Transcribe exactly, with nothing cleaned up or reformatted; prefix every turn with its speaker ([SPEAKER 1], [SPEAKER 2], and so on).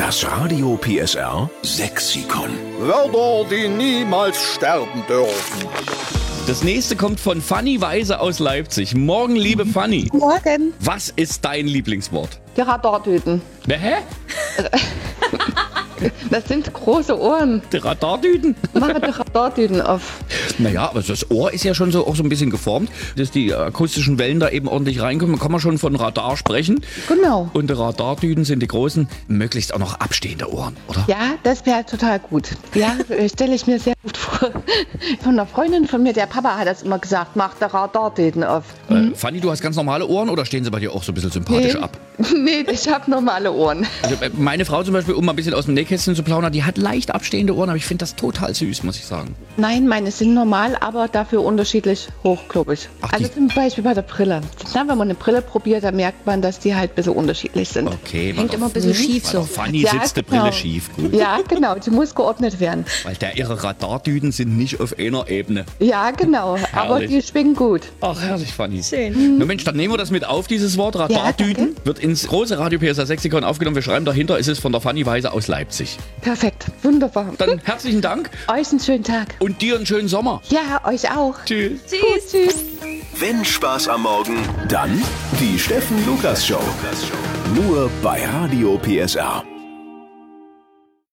[SPEAKER 1] Das Radio P S R Sexikon.
[SPEAKER 2] Wörter, die niemals sterben dürfen.
[SPEAKER 3] Das nächste kommt von Fanny Weise aus Leipzig. Morgen, liebe Fanny.
[SPEAKER 4] Morgen.
[SPEAKER 3] Was ist dein Lieblingswort?
[SPEAKER 4] Die Radardüten.
[SPEAKER 3] Hä?
[SPEAKER 4] Das sind große Ohren.
[SPEAKER 3] Die Radardüten?
[SPEAKER 4] Mache die Radardüten auf.
[SPEAKER 3] Naja, aber das Ohr ist ja schon so auch so ein bisschen geformt, dass die akustischen Wellen da eben ordentlich reinkommen. Da kann man schon von Radar sprechen.
[SPEAKER 4] Genau.
[SPEAKER 3] Und die Radardüten sind die großen, möglichst auch noch abstehende Ohren, oder?
[SPEAKER 4] Ja, das wäre total gut. Ja, stelle ich mir sehr gut vor. Von einer Freundin von mir, der Papa hat das immer gesagt, mach die Radardüten auf.
[SPEAKER 3] Äh, Fanny, du hast ganz normale Ohren oder stehen sie bei dir auch so ein bisschen sympathisch
[SPEAKER 4] Nee.
[SPEAKER 3] ab?
[SPEAKER 4] Nee, ich habe normale Ohren.
[SPEAKER 3] Also äh, meine Frau zum Beispiel, um mal ein bisschen aus dem Nähkästchen zu plaudern, die hat leicht abstehende Ohren, aber ich finde das total süß, muss ich sagen.
[SPEAKER 4] Nein, meine sind normal, aber dafür unterschiedlich hoch, glaube ich.
[SPEAKER 3] Ach,
[SPEAKER 4] Also
[SPEAKER 3] die-
[SPEAKER 4] zum Beispiel bei der Brille. Na, wenn man eine Brille probiert, dann merkt man, dass die halt ein bisschen unterschiedlich sind.
[SPEAKER 3] Okay,
[SPEAKER 5] Hängt immer ein bisschen schief
[SPEAKER 3] bei
[SPEAKER 5] so.
[SPEAKER 3] der Fanny
[SPEAKER 4] Ja,
[SPEAKER 3] sitzt die
[SPEAKER 4] genau.
[SPEAKER 3] Brille schief, gut.
[SPEAKER 4] Ja, genau, die muss geordnet werden.
[SPEAKER 3] Weil der ihre Radardüten sind nicht auf einer Ebene.
[SPEAKER 4] Ja, genau, aber
[SPEAKER 3] Herrlich.
[SPEAKER 4] die schwingen gut.
[SPEAKER 3] Ach, herrlich, Fanny.
[SPEAKER 5] Schön.
[SPEAKER 3] Na Mensch, dann nehmen wir das mit auf, dieses Wort Radardüten.
[SPEAKER 4] danke.
[SPEAKER 3] Wird ins große Radio P S R Sexikon aufgenommen. Wir schreiben dahinter, es ist von der Fanny Weise aus Leipzig.
[SPEAKER 4] Perfekt, wunderbar.
[SPEAKER 3] Dann herzlichen Dank
[SPEAKER 4] Euch einen schönen Tag.
[SPEAKER 3] und dir einen schönen Sommer.
[SPEAKER 4] Ja, euch auch.
[SPEAKER 3] Tschüss.
[SPEAKER 4] Gut, tschüss.
[SPEAKER 1] Wenn Spaß am Morgen, dann die Steffen Lukas Show. Nur bei Radio P S R.